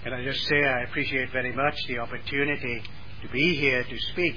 Can I just say I appreciate very much the opportunity to be here to speak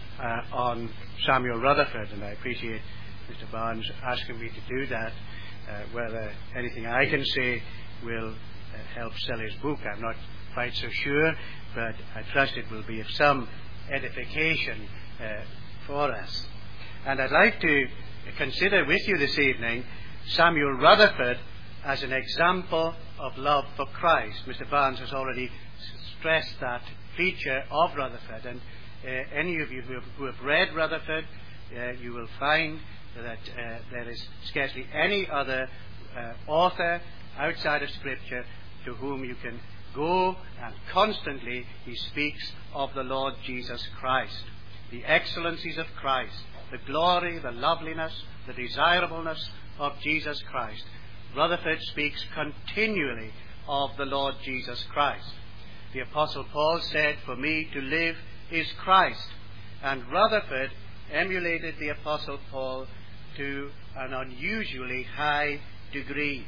on Samuel Rutherford, and I appreciate Mr. Barnes asking me to do that. Whether anything I can say will help sell his book, I'm not quite so sure, but I trust it will be of some edification for us. And I'd like to consider with you this evening Samuel Rutherford as an example of love for Christ. Mr. Barnes has already stressed that feature of Rutherford, and any of you who have read Rutherford, you will find that there is scarcely any other author outside of Scripture to whom you can go, and constantly he speaks of the Lord Jesus Christ, the excellencies of Christ, the glory, the loveliness, the desirableness of Jesus Christ. Rutherford speaks continually of the Lord Jesus Christ. The Apostle Paul said, "For me to live is Christ." And Rutherford emulated the Apostle Paul to an unusually high degree.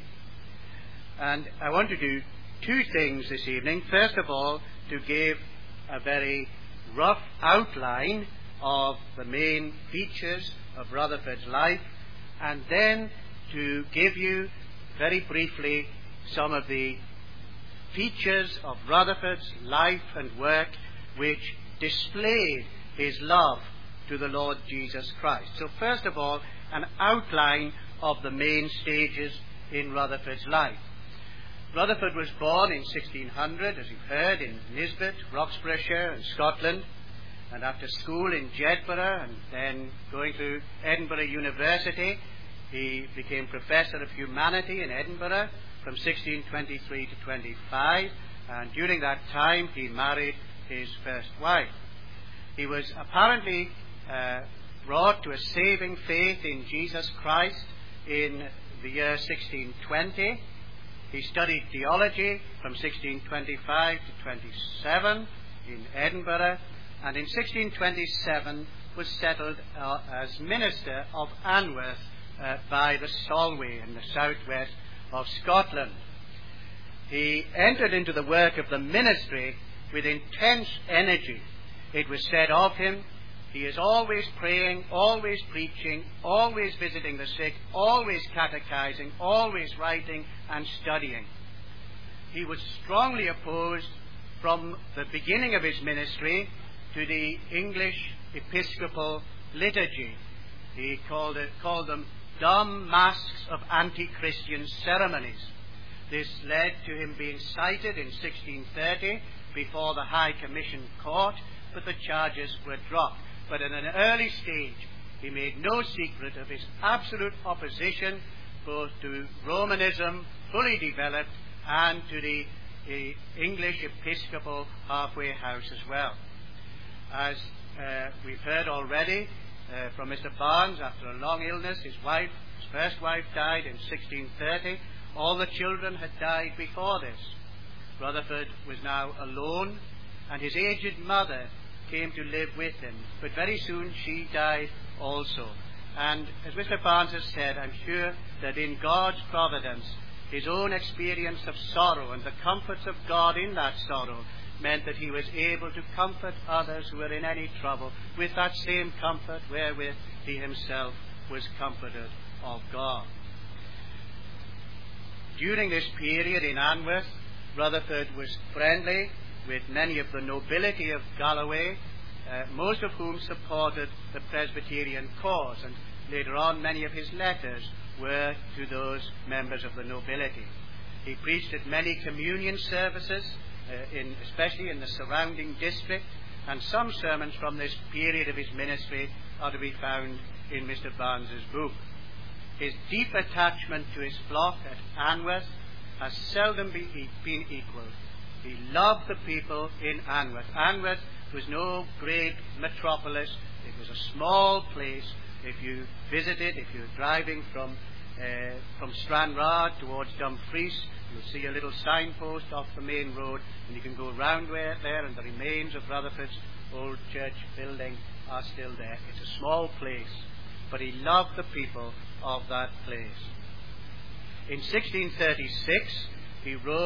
And I want to do two things this evening. First of all, to give a very rough outline of the main features of Rutherford's life, and then to give you very briefly some of the features of Rutherford's life and work which displayed his love to the Lord Jesus Christ. So first of all, an outline of the main stages in Rutherford's life. Rutherford was born in 1600, as you've heard, in Nisbet, Roxburghshire in Scotland, and after school in Jedburgh and then going to Edinburgh University, he became Professor of Humanity in Edinburgh from 1623 to 25, and during that time he married his first wife. He was apparently brought to a saving faith in Jesus Christ in the year 1620. He studied theology from 1625 to 27 in Edinburgh, and in 1627 was settled as minister of Anworth by the Solway in the southwest of Scotland. He entered into the work of the ministry with intense energy. It was said of him, he is always praying, always preaching, always visiting the sick, always catechizing, always writing and studying. He was strongly opposed from the beginning of his ministry to the English Episcopal liturgy. He called them dumb masks of anti-Christian ceremonies. This led to him being cited in 1630 before the High Commission Court, but the charges were dropped. But at an early stage, he made no secret of his absolute opposition both to Romanism, fully developed, and to the English Episcopal halfway house as well. As we've heard already from Mr. Barnes, after a long illness, his first wife died in 1630. All the children had died before this. Rutherford was now alone, and his aged mother came to live with him. But very soon she died also. And as Mr. Barnes has said, I'm sure that in God's providence, his own experience of sorrow and the comforts of God in that sorrow meant that he was able to comfort others who were in any trouble with that same comfort wherewith he himself was comforted of God. During this period in Anworth, Rutherford was friendly with many of the nobility of Galloway, most of whom supported the Presbyterian cause, and later on many of his letters were to those members of the nobility. He preached at many communion services, especially in the surrounding district, and some sermons from this period of his ministry are to be found in Mr. Barnes's book. His deep attachment to his flock at Anworth has seldom been equalled. He loved the people in Anworth. Anworth was no great metropolis. It was a small place. If you visited, if you're driving from Stranraer towards Dumfries, you'll see a little signpost off the main road, and you can go round there, and the remains of Rutherford's old church building are still there. It's a small place, but he loved the people of that place. In 1636, he wrote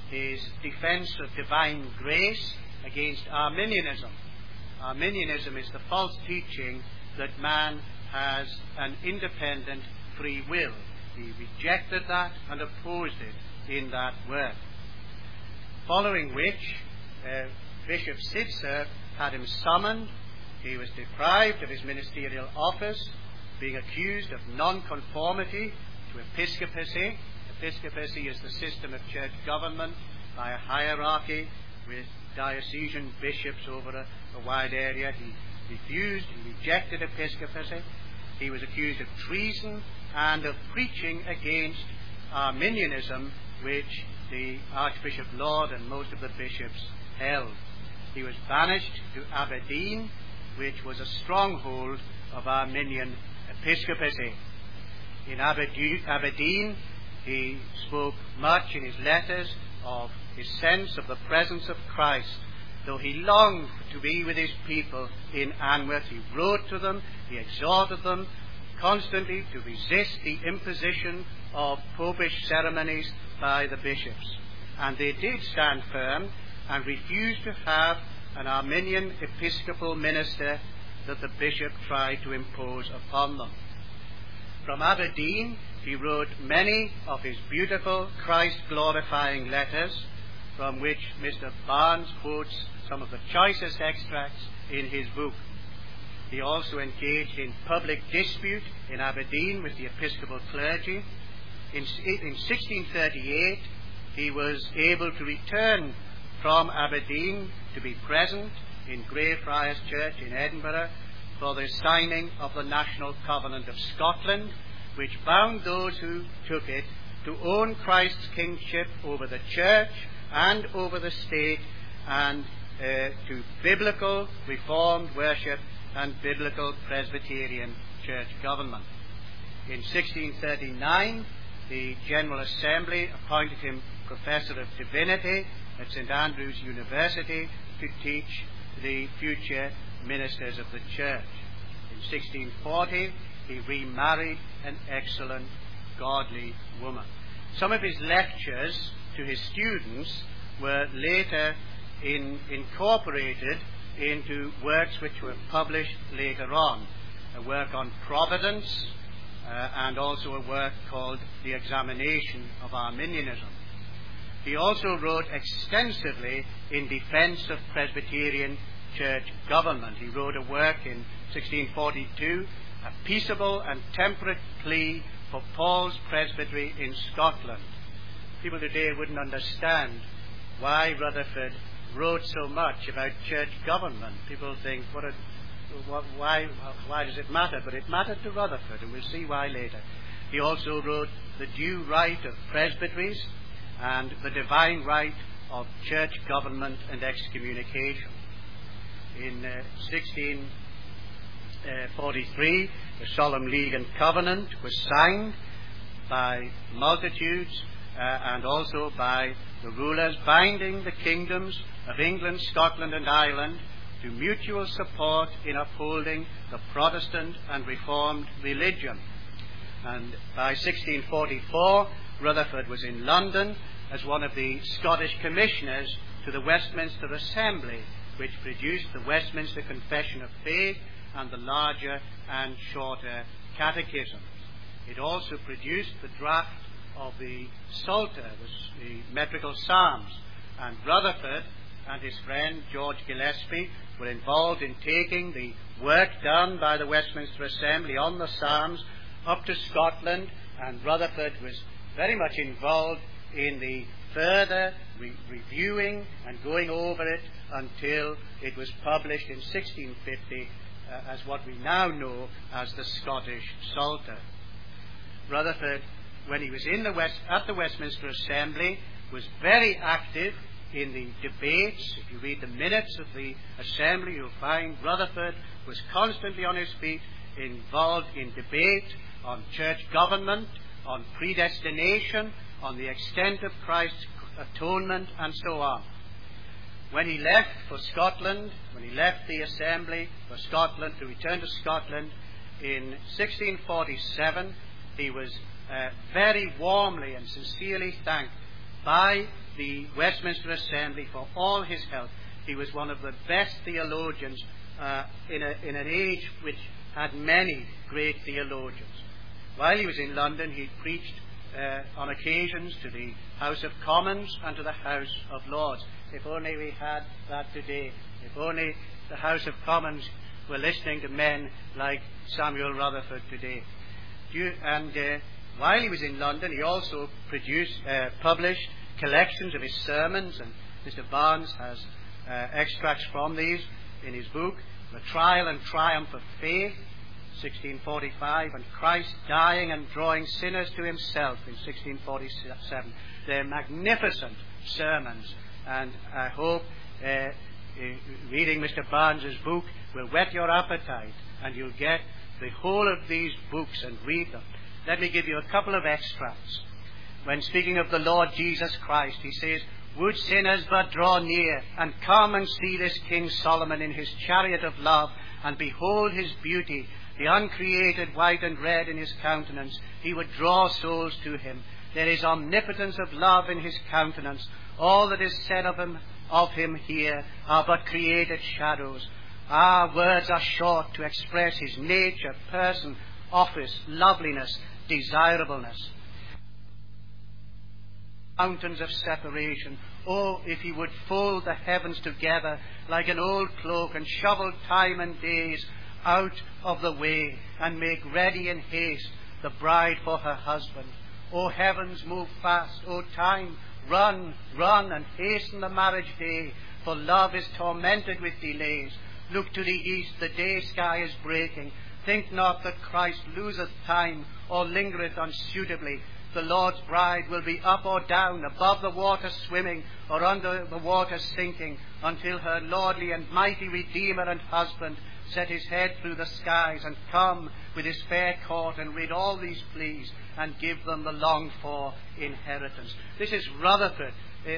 his defense of divine grace against Arminianism. Arminianism is the false teaching that man has an independent free will. He rejected that and opposed it in that work. Following which, Bishop Sidser had him summoned. He was deprived of his ministerial office, being accused of nonconformity to episcopacy. Episcopacy is the system of church government by a hierarchy with diocesan bishops over a wide area. He rejected episcopacy. He was accused of treason and of preaching against Arminianism, which the Archbishop Laud and most of the bishops held. He was banished to Aberdeen, which was a stronghold of Arminian episcopacy. In Aberdeen, he spoke much in his letters of his sense of the presence of Christ. Though he longed to be with his people in Anworth, he wrote to them, he exhorted them constantly to resist the imposition of popish ceremonies by the bishops. And they did stand firm and refused to have an Arminian episcopal minister that the bishop tried to impose upon them. From Aberdeen, he wrote many of his beautiful Christ-glorifying letters, from which Mr. Barnes quotes some of the choicest extracts in his book. He also engaged in public dispute in Aberdeen with the episcopal clergy. In 1638, he was able to return from Aberdeen to be present in Greyfriars Church in Edinburgh for the signing of the National Covenant of Scotland, which bound those who took it to own Christ's kingship over the church and over the state, and to biblical Reformed worship and biblical Presbyterian church government. In 1639, the General Assembly appointed him Professor of Divinity at St. Andrew's University to teach the future ministers of the church. In 1640, he remarried an excellent, godly woman. Some of his lectures to his students were later incorporated into works which were published later on. A work on providence and also a work called The Examination of Arminianism. He also wrote extensively in defense of Presbyterian church government. He wrote a work in 1642, A Peaceable and Temperate Plea for Paul's Presbytery in Scotland. People today wouldn't understand why Rutherford wrote so much about church government. People think, why does it matter? But it mattered to Rutherford, and we'll see why later. He also wrote The Due Right of Presbyteries and The Divine Right of Church Government and Excommunication. In 1643, the Solemn League and Covenant was signed by multitudes and also by the rulers, binding the kingdoms of England, Scotland and Ireland to mutual support in upholding the Protestant and Reformed religion. And by 1644, Rutherford was in London as one of the Scottish commissioners to the Westminster Assembly, which produced the Westminster Confession of Faith and the larger and shorter catechisms. It also produced the draft of the Psalter, the metrical Psalms, and Rutherford and his friend George Gillespie were involved in taking the work done by the Westminster Assembly on the Psalms up to Scotland, and Rutherford was very much involved in the further reviewing and going over it until it was published in 1650 as what we now know as the Scottish Psalter. Rutherford, when he was at the Westminster Assembly, was very active in the debates. If you read the minutes of the Assembly, you'll find Rutherford was constantly on his feet, involved in debate on church government, on predestination, on the extent of Christ's atonement, and so on. When he left for Scotland, when he left the Assembly for Scotland to return to Scotland in 1647, he was very warmly and sincerely thanked by the Westminster Assembly for all his help. He was one of the best theologians in an age which had many great theologians. While he was in London, he preached on occasions to the House of Commons and to the House of Lords. If only we had that today. If only the House of Commons were listening to men like Samuel Rutherford today. While he was in London, he also published collections of his sermons, and Mr. Barnes has extracts from these in his book, The Trial and Triumph of Faith, 1645, and Christ Dying and Drawing Sinners to Himself in 1647. They're magnificent sermons, and I hope reading Mr. Barnes's book will whet your appetite, and you'll get the whole of these books and read them. Let me give you a couple of extracts. When speaking of the Lord Jesus Christ, he says, "Would sinners but draw near, and come and see this King Solomon in his chariot of love, and behold his beauty, the uncreated white and red in his countenance, he would draw souls to him. There is omnipotence of love in his countenance. All that is said of him here are but created shadows. Our words are short to express his nature, person, office, loveliness, desirableness. Mountains of separation. Oh, if he would fold the heavens together like an old cloak and shovel time and days out of the way and make ready in haste the bride for her husband. O heavens, move fast. O time, run, run, and hasten the marriage day, for love is tormented with delays. Look to the east, the day sky is breaking. Think not that Christ loseth time or lingereth unsuitably. The Lord's bride will be up or down, above the water swimming, or under the water sinking, until her lordly and mighty Redeemer and husband set his head through the skies and come with his fair court and rid all these pleas and give them the longed-for inheritance." This is Rutherford.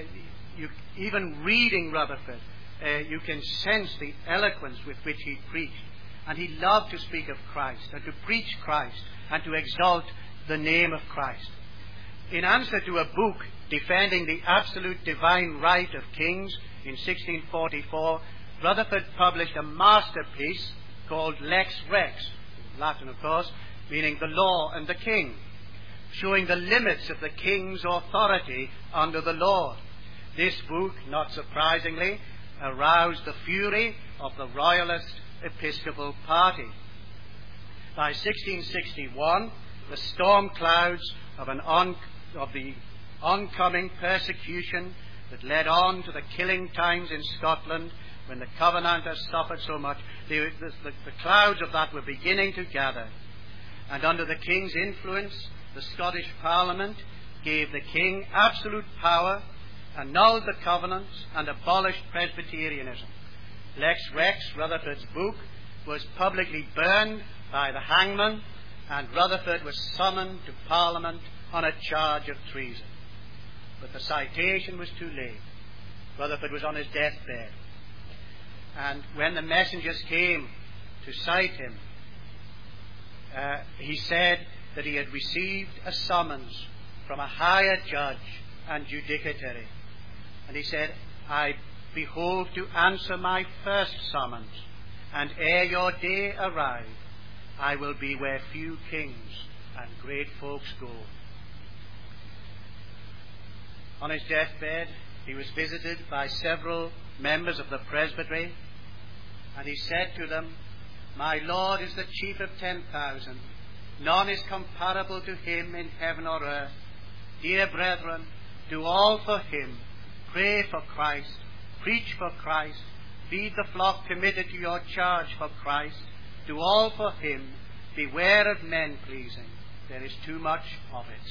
Even reading Rutherford, you can sense the eloquence with which he preached. And he loved to speak of Christ and to preach Christ and to exalt the name of Christ. In answer to a book defending the absolute divine right of kings in 1644, Rutherford published a masterpiece called Lex Rex, Latin of course, meaning the law and the king, showing the limits of the king's authority under the law. This book, not surprisingly, aroused the fury of the royalist Episcopal party. By 1661, the storm clouds of the oncoming persecution that led on to the killing times in Scotland, when the Covenanters suffered so much, the clouds of that were beginning to gather. And under the king's influence, the Scottish Parliament gave the king absolute power, annulled the covenants, and abolished Presbyterianism. Lex Rex, Rutherford's book, was publicly burned by the hangman, and Rutherford was summoned to Parliament on a charge of treason. But the citation was too late. Rutherford was on his deathbed. And when the messengers came to cite him, he said that he had received a summons from a higher judge and judicatory. And he said, "I behold to answer my first summons, and ere your day arrive, I will be where few kings and great folks go." On his deathbed, he was visited by several members of the presbytery, and he said to them, "My Lord is the chief of 10,000. None is comparable to him in heaven or earth. Dear brethren, do all for him. Pray for Christ. Preach for Christ. Feed the flock committed to your charge for Christ. Do all for him. Beware of men pleasing. There is too much of it."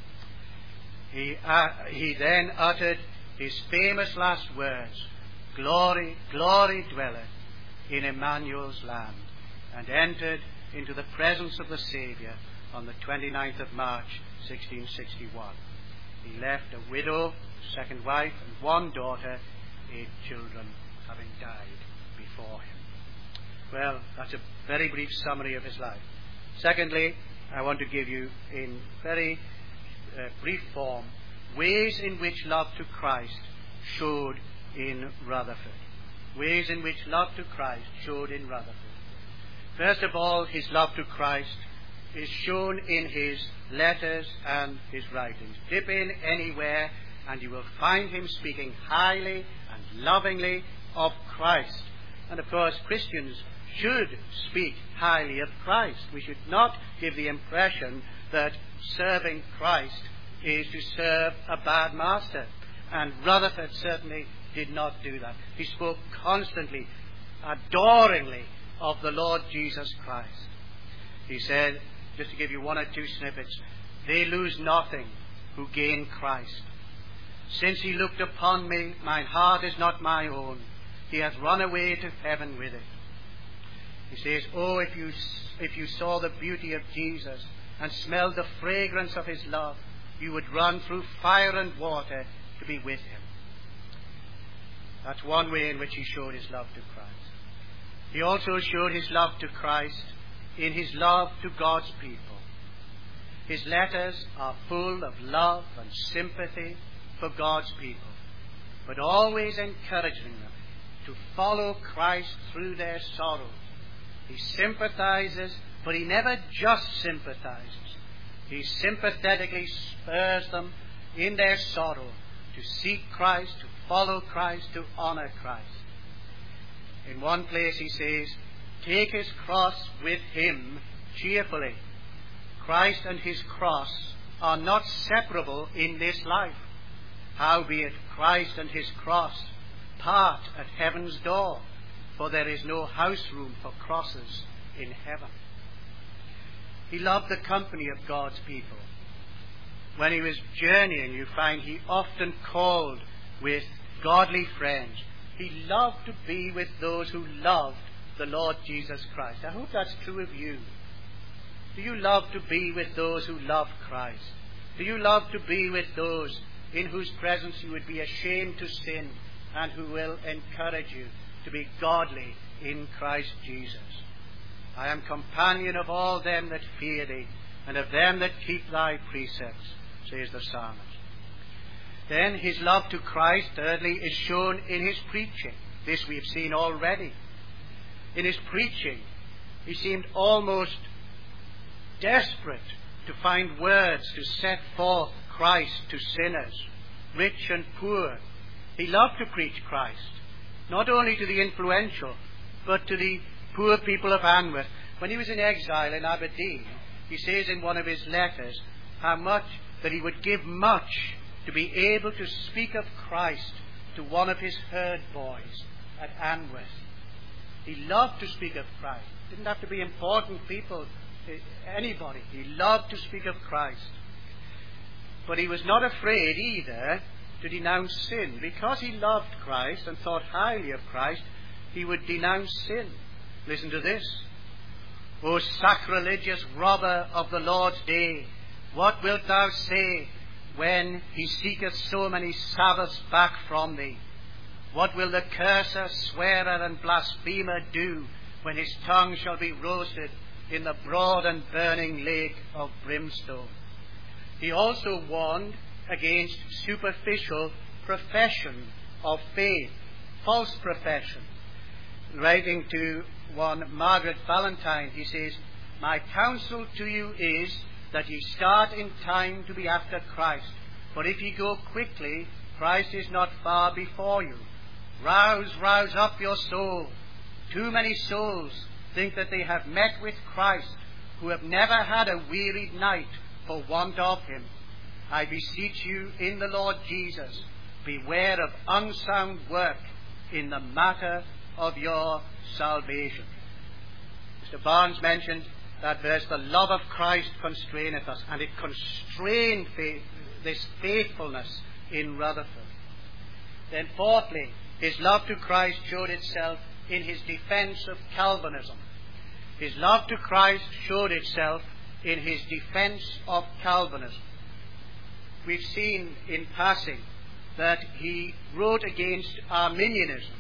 He then uttered his famous last words, "Glory, glory dwelleth in Emmanuel's land," and entered into the presence of the Saviour on the 29th of March, 1661. He left a widow, second wife, and one daughter, 8 children having died before him. Well, that's a very brief summary of his life. Secondly, I want to give you in very brief form ways in which love to Christ showed in Rutherford. Ways in which love to Christ showed in Rutherford. First of all, his love to Christ is shown in his letters and his writings. Dip in anywhere and you will find him speaking highly and lovingly of Christ. And of course, Christians should speak highly of Christ. We should not give the impression that serving Christ is to serve a bad master. And Rutherford certainly did not do that. He spoke constantly, adoringly of the Lord Jesus Christ. He said, just to give you one or two snippets, they lose nothing who gain Christ. Since he looked upon me, mine heart is not my own. He hath run away to heaven with it. He says, oh, if you saw the beauty of Jesus and smelled the fragrance of his love, you would run through fire and water to be with him. That's one way in which he showed his love to Christ. He also showed his love to Christ in his love to God's people. His letters are full of love and sympathy for God's people, but always encouraging them to follow Christ through their sorrows. He sympathizes, but he never just sympathizes. He sympathetically spurs them in their sorrow to seek Christ, to follow Christ, to honor Christ. In one place he says, take his cross with him cheerfully. Christ and his cross are not separable in this life. Howbeit Christ and his cross part at heaven's door, for there is no house room for crosses in heaven. He loved the company of God's people. When he was journeying, you find he often called with godly friends. He loved to be with those who loved the Lord Jesus Christ. I hope that's true of you. Do you love to be with those who love Christ? Do you love to be with those in whose presence you would be ashamed to sin and who will encourage you to be godly in Christ Jesus? I am companion of all them that fear thee, and of them that keep thy precepts, says the psalmist. Then his love to Christ, thirdly, is shown in his preaching. This we have seen already. In his preaching, he seemed almost desperate to find words to set forth Christ to sinners, rich and poor. He loved to preach Christ, not only to the influential, but to the poor people of Anworth. When he was in exile in Aberdeen, he says in one of his letters how much that he would give much to be able to speak of Christ to one of his herd boys at Anworth. He loved to speak of Christ. Didn't have to be important people, anybody. He loved to speak of Christ. But he was not afraid either to denounce sin. Because he loved Christ and thought highly of Christ, he would denounce sin. Listen to this. O sacrilegious robber of the Lord's day, what wilt thou say when he seeketh so many Sabbaths back from thee? What will the curser, swearer, and blasphemer do when his tongue shall be roasted in the broad and burning lake of brimstone? He also warned against superficial profession of faith, false profession. Writing to one Margaret Valentine, he says, my counsel to you is that ye start in time to be after Christ. For if ye go quickly, Christ is not far before you. Rouse up your soul. Too many souls think that they have met with Christ, who have never had a wearied night for want of him. I beseech you in the Lord Jesus, beware of unsound work in the matter of your salvation. Mr. Barnes mentioned that verse, the love of Christ constraineth us, and it constrained this faithfulness in Rutherford. Then fourthly, his love to Christ showed itself in his defense of Calvinism. His love to Christ showed itself in his defense of Calvinism. We've seen in passing that he wrote against Arminianism.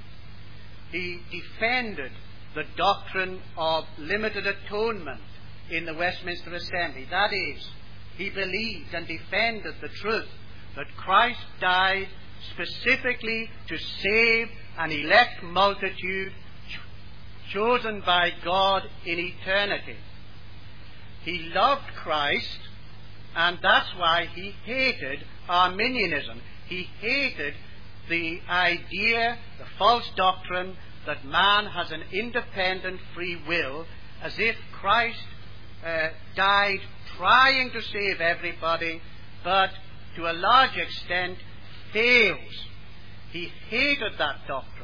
He defended the doctrine of limited atonement in the Westminster Assembly. That is, he believed and defended the truth that Christ died specifically to save an elect multitude chosen by God in eternity. He loved Christ, and that's why he hated Arminianism. He hated the idea, the false doctrine, that man has an independent free will, as if Christ died trying to save everybody, but to a large extent fails. He hated that doctrine.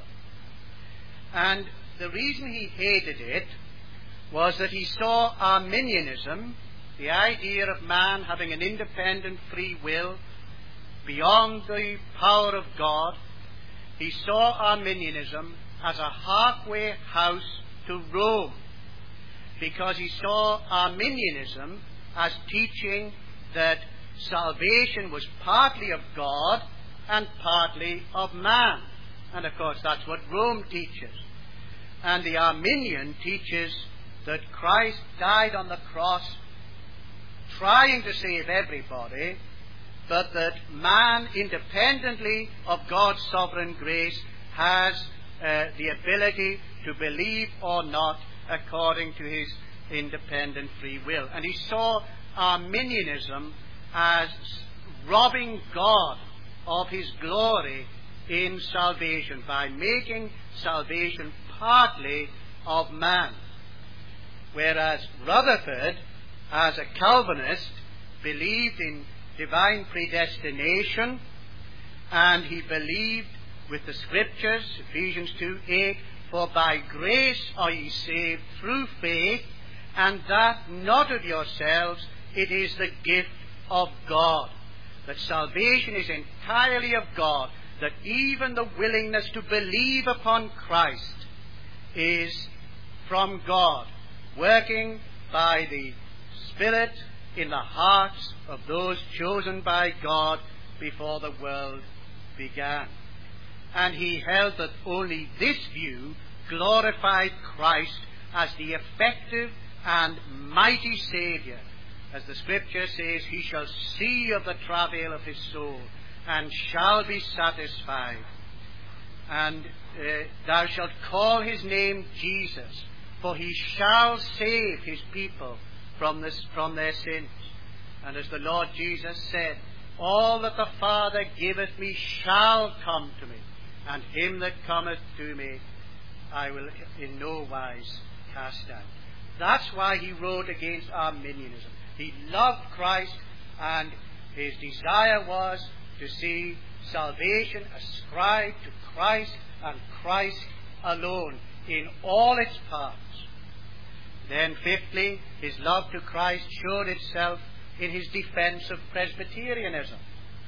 And the reason he hated it was that he saw Arminianism, the idea of man having an independent free will beyond the power of God. He saw Arminianism as a halfway house to Rome, because he saw Arminianism as teaching that salvation was partly of God and partly of man. And of course that's what Rome teaches. And the Arminian teaches that Christ died on the cross trying to save everybody, but that man, independently of God's sovereign grace, has the ability to believe or not according to his independent free will. And he saw Arminianism as robbing God of his glory in salvation by making salvation partly of man. Whereas Rutherford, as a Calvinist, believed in divine predestination, and he believed with the Scriptures, Ephesians 2:8, "For by grace are ye saved through faith, and that not of yourselves, it is the gift of God." That salvation is entirely of God, that even the willingness to believe upon Christ is from God, working by the Spirit in the hearts of those chosen by God before the world began. And he held that only this view glorified Christ as the effective and mighty Saviour. As the Scripture says, "He shall see of the travail of his soul, and shall be satisfied. And thou shalt call his name Jesus, for he shall save his people from their sins." And as the Lord Jesus said, "All that the Father giveth me shall come to me, and him that cometh to me I will in no wise cast out." That's why he wrote against Arminianism. He loved Christ, and his desire was to see salvation ascribed to Christ and Christ alone in all its parts. Then fifthly, his love to Christ showed itself in his defense of Presbyterianism.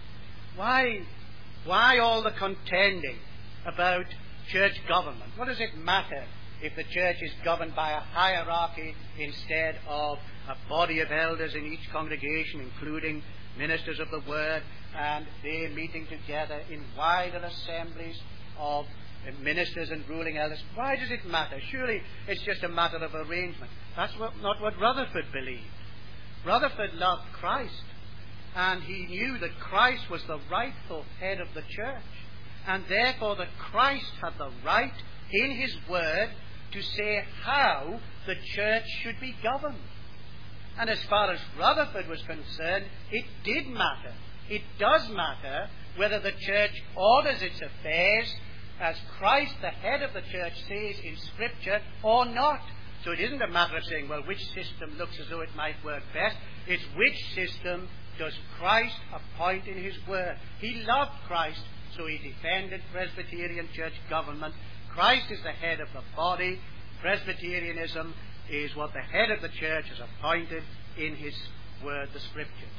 Why all the contending about church government? What does it matter if the church is governed by a hierarchy instead of a body of elders in each congregation, including ministers of the Word, and they meeting together in wider assemblies of ministers and ruling elders? Why does it matter? Surely it's just a matter of arrangement. That's not what Rutherford believed. Rutherford loved Christ, and he knew that Christ was the rightful head of the church, and therefore that Christ had the right in his word to say how the church should be governed. And as far as Rutherford was concerned, it did matter. It does matter whether the church orders its affairs as Christ, the head of the church, says in Scripture or not. So it isn't a matter of saying, well, which system looks as though it might work best. It's which system does Christ appoint in his word. He loved Christ, so he defended Presbyterian church government. Christ is the head of the body. Presbyterianism is what the head of the church has appointed in his word, the Scriptures.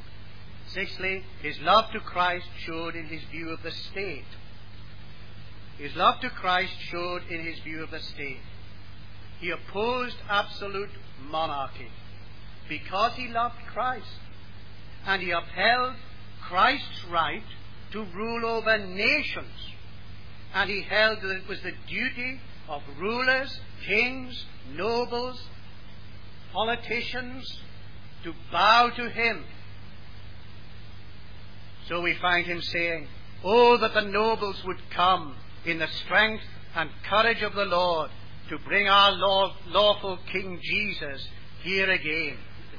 Sixthly, his love to Christ showed in his view of the state. His love to Christ showed in his view of the state. He opposed absolute monarchy because he loved Christ, and he upheld Christ's right to rule over nations, and he held that it was the duty of rulers, kings, nobles, politicians to bow to him. So we find him saying, "Oh, that the nobles would come in the strength and courage of the Lord to bring our lawful King Jesus here again."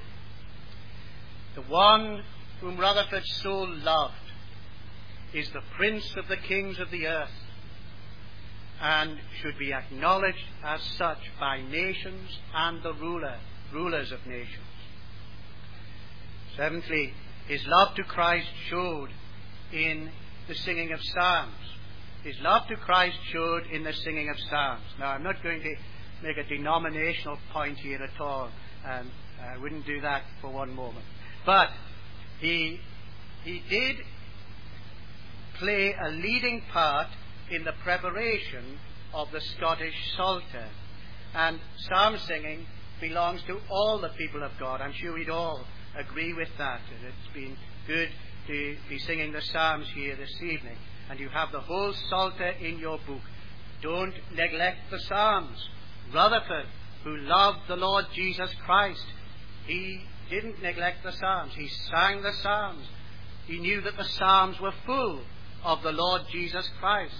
The one whom Rutherford so loved is the Prince of the kings of the earth, and should be acknowledged as such by nations and the rulers of nations. Seventhly, his love to Christ showed in the singing of psalms. His love to Christ showed in the singing of psalms. Now, I'm not going to make a denominational point here at all, and I wouldn't do that for one moment. But he did play a leading part in the preparation of the Scottish Psalter. And psalm singing belongs to all the people of God. I'm sure we'd all agree with that. And it's been good to be singing the psalms here this evening. And you have the whole Psalter in your book. Don't neglect the psalms. Rutherford, who loved the Lord Jesus Christ, he didn't neglect the psalms. He sang the psalms. He knew that the psalms were full of the Lord Jesus Christ.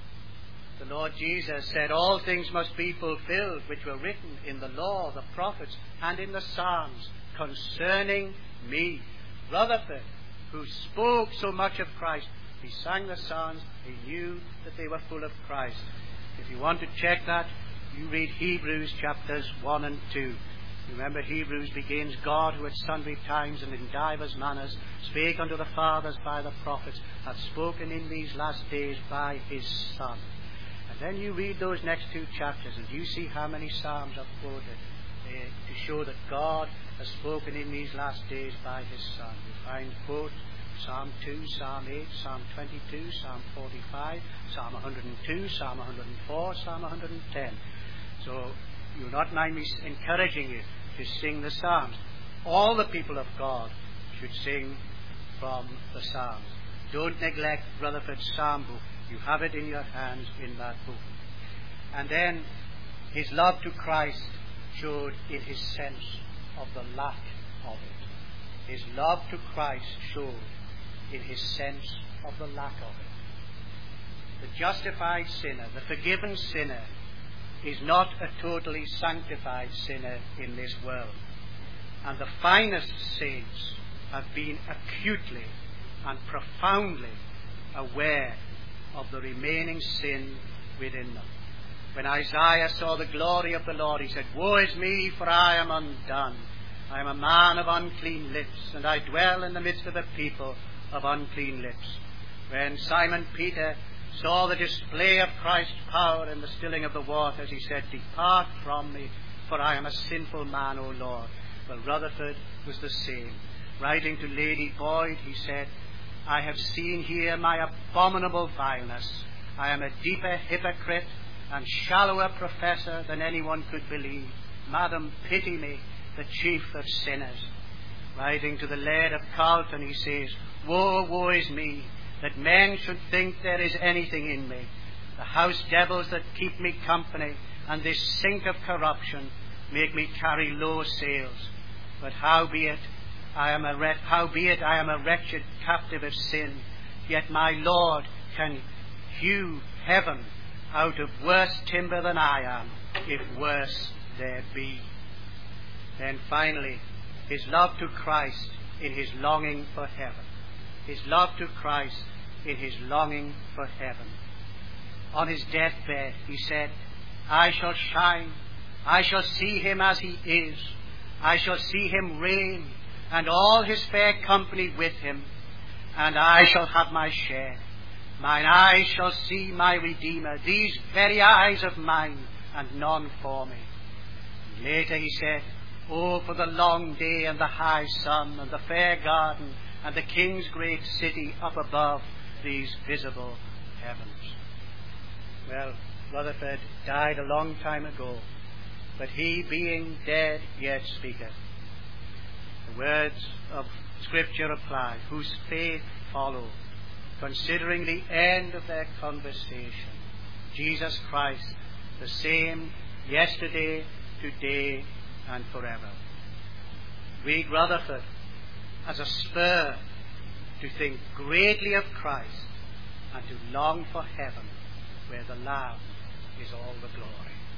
The Lord Jesus said, "All things must be fulfilled which were written in the law, the prophets, and in the psalms concerning me." Rutherford, who spoke so much of Christ, he sang the psalms. He knew that they were full of Christ. If you want to check that, you read Hebrews chapters 1 and 2. Remember, Hebrews begins, "God, who at sundry times and in divers manners spake unto the fathers by the prophets, hath spoken in these last days by his Son." And then you read those next two chapters, and you see how many psalms are quoted to show that God has spoken in these last days by his Son. You find quote Psalm 2, Psalm 8, Psalm 22, Psalm 45, Psalm 102, Psalm 104, Psalm 110. So you'll not mind me encouraging you to sing the psalms. All the people of God should sing from the psalms. Don't neglect Rutherford's psalm book. You have it in your hands in that book. And then his love to Christ showed in his sense of the lack of it. His love to Christ showed in his sense of the lack of it. The justified sinner, the forgiven sinner, is not a totally sanctified sinner in this world. And the finest saints have been acutely and profoundly aware of the remaining sin within them. When Isaiah saw the glory of the Lord, he said, "Woe is me, for I am undone. I am a man of unclean lips, and I dwell in the midst of a people of unclean lips." When Simon Peter saw the display of Christ's power in the stilling of the waters, he said, "Depart from me, for I am a sinful man, O Lord." Well, Rutherford was the same. Writing to Lady Boyd, he said, "I have seen here my abominable vileness. I am a deeper hypocrite and shallower professor than anyone could believe. Madam, pity me, the chief of sinners." Writing to the Laird of Carlton, he says, "Woe, woe is me, that men should think there is anything in me. The house devils that keep me company and this sink of corruption make me carry low sails. But howbeit I am a wretched captive of sin, yet my Lord can hew heaven out of worse timber than I am, if worse there be." Then finally, his love to Christ in his longing for heaven. His love to Christ in his longing for heaven. On his deathbed, he said, "I shall shine. I shall see him as he is. I shall see him reign, and all his fair company with him, and I shall have my share. Mine eyes shall see my Redeemer, these very eyes of mine, and none for me." And later he said, "Oh, for the long day and the high sun and the fair garden and the King's great city up above these visible heavens." Well, Rutherford died a long time ago, but he, being dead, yet speaketh. The words of Scripture apply, "whose faith followed," considering the end of their conversation. Jesus Christ, the same yesterday, today, and forever. Read Rutherford as a spur to think greatly of Christ and to long for heaven, where the Lamb is all the glory.